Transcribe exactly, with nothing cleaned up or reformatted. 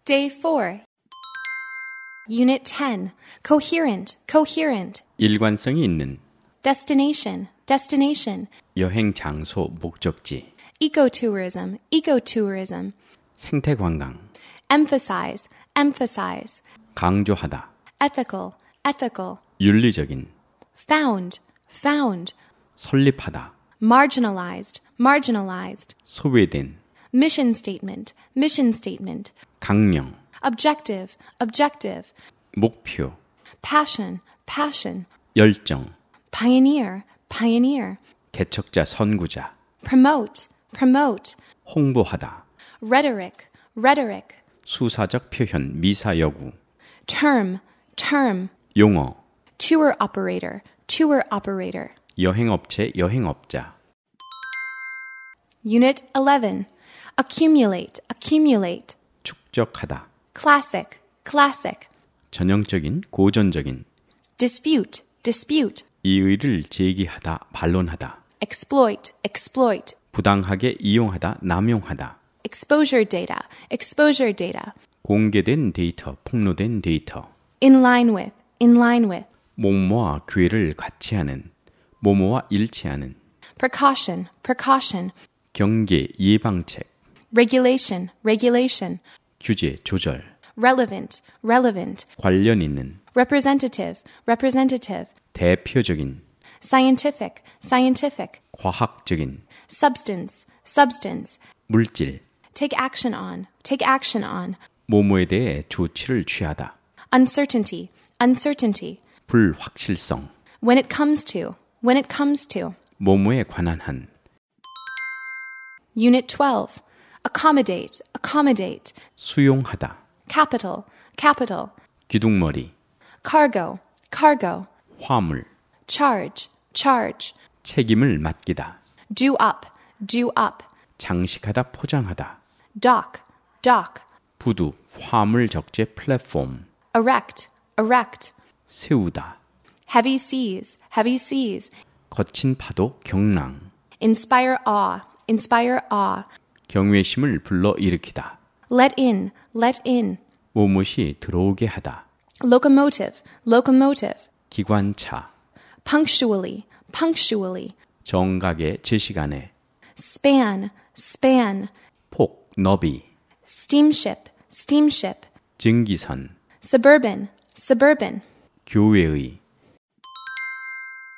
Day four. Unit ten. Coherent, coherent. 일관성이 있는 Destination, destination. 여행 장소 목적지 Ecotourism, ecotourism. 생태 관광 Emphasize, emphasize. 강조하다 Ethical, ethical. 윤리적인 Found, found. 설립하다 Marginalized, marginalized. 소외된 Mission statement, mission statement. 강령 Objective, objective. 목표 Passion, passion. 열정 Pioneer, pioneer. 개척자 선구자 Promote, promote. 홍보하다 Rhetoric, rhetoric. 수사적 표현 미사 여구 Term, term. 용어 Tour operator, tour operator. 여행업체 여행업자 Unit eleven. Accumulate, accumulate. 축적하다 Classic, classic. 전형적인 고전적인 Dispute, dispute. 이의를 제기하다 반론하다 Exploit, exploit. 부당하게 이용하다 남용하다 Exposure data, exposure data. 공개된 데이터 폭로된 데이터 In line with, in line with. 목모와 괴를 같이 하는 모모와 일치하는 Precaution, precaution. 경계 예방책 Regulation, regulation. 규제 조절 Relevant, relevant. 관련 있는 Representative, representative. 대표적인 Scientific, scientific. 과학적인 Substance, substance. 물질 Take action on, take action on. 모모에 대해 조치를 취하다 Uncertainty, uncertainty. 불확실성 When it comes to, when it comes to. 모모에 관한 한 Unit twelve. Accommodate, accommodate. 수용하다 Capital, capital. 기둥머리 Cargo, cargo. 화물 Charge, charge. 책임을 맡기다 Do up, do up. 장식하다 포장하다 Dock, dock. 부두 화물 적재 플랫폼 Erect, erect. 세우다 Heavy seas, heavy seas. 거친 파도 경랑 Inspire awe, inspire awe. 경외심을 불러일으키다 Let in, let in. 무엇이 들어오게 하다 Locomotive, locomotive. 기관차 Punctually, punctually. 정각의 제 시간에 Span, span. 폭 너비 Steamship, steamship. 증기선 Suburban, suburban. 교외의